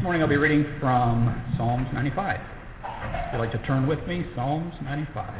morning I'll be reading from Psalms 95. If you'd like to turn with me, Psalms 95.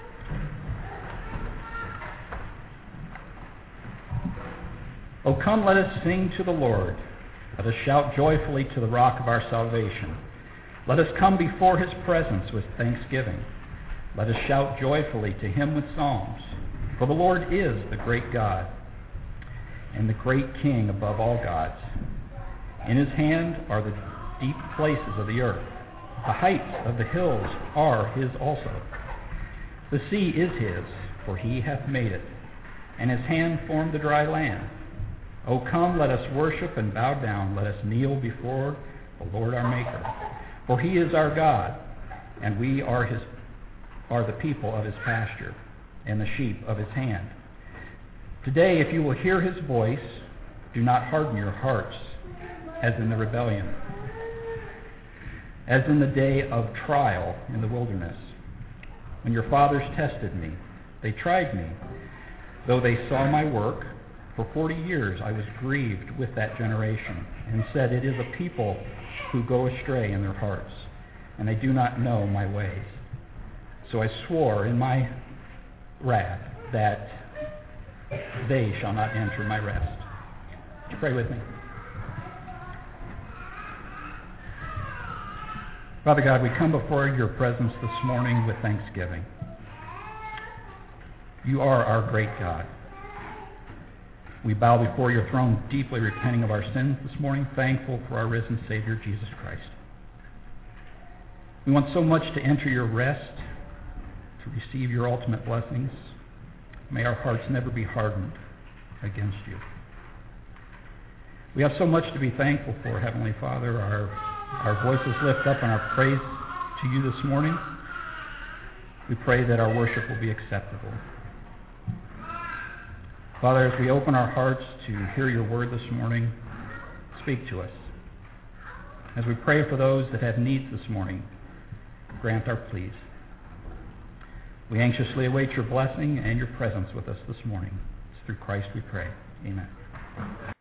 O come, let us sing to the Lord. Let us shout joyfully to the rock of our salvation. Let us come before his presence with thanksgiving. Let us shout joyfully to him with psalms. For the Lord is the great God and the great King above all gods. In his hand are the deep places of the earth. The heights of the hills are his also. The sea is his, for he hath made it, and his hand formed the dry land. O come, let us worship and bow down. Let us kneel before the Lord our Maker. For he is our God, and we are the people of his pasture, and the sheep of his hand. Today, if you will hear his voice, do not harden your hearts, as in the rebellion, as in the day of trial in the wilderness, when your fathers tested me. They tried me, though they saw my work. For 40 years I was grieved with that generation, and said, it is a people who go astray in their hearts, and they do not know my ways. So I swore in my wrath that they shall not enter my rest. Would you pray with me? Father God, we come before your presence this morning with thanksgiving. You are our great God. We bow before your throne, deeply repenting of our sins this morning, thankful for our risen Savior, Jesus Christ. We want so much to enter your rest, to receive your ultimate blessings. May our hearts never be hardened against you. We have so much to be thankful for, Heavenly Father. Our voices lift up in our praise to you this morning. We pray that our worship will be acceptable. Father, as we open our hearts to hear your word this morning, speak to us. As we pray for those that have needs this morning, grant our pleas. We anxiously await your blessing and your presence with us this morning. It's through Christ we pray. Amen.